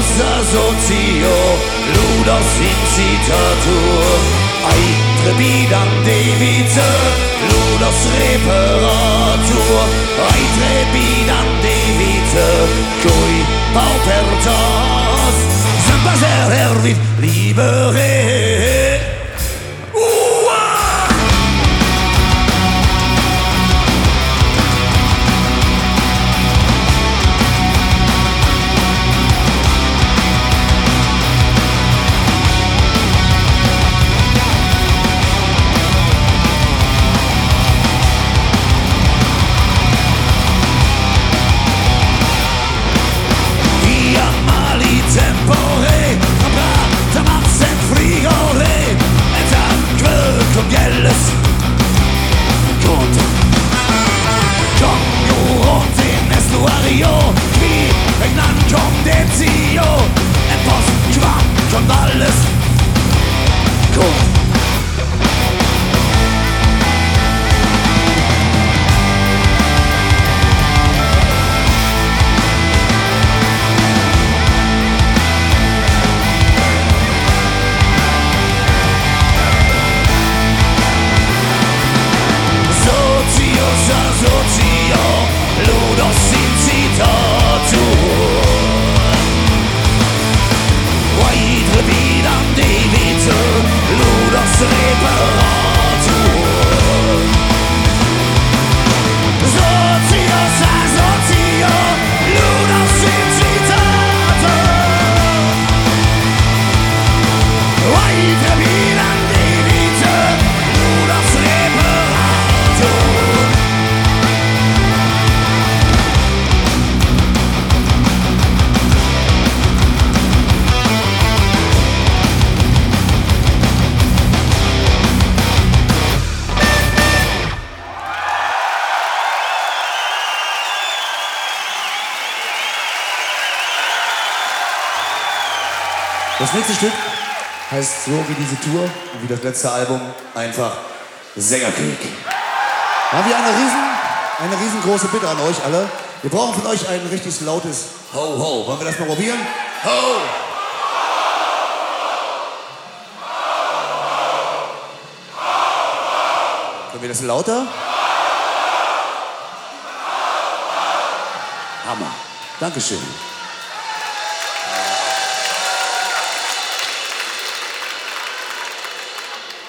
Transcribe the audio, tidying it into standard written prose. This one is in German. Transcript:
s'associo, ludos incitatur, ai trepidan devite, ludos reparatur, ai trepidan devite, cui paupertas, semper hervit libere. Tempore, abbrata mazza in frigore, e tanque con gelles, conto, congiurante in estuario, qui regnan condenzio, e post quam con valles, conto. S'associo, ludos incitatur, vai trepidan devite, ludos reparatur. S'associo, ludos incitatur, vai trepidan devite, ludos reparatur. Das nächste Stück heißt so wie diese Tour und wie das letzte Album einfach Sängerkrieg. Da haben wir eine riesengroße Bitte an euch alle. Wir brauchen von euch ein richtig lautes Ho Ho. Wollen wir das mal probieren? Ho! Können wir das lauter? Hammer. Dankeschön.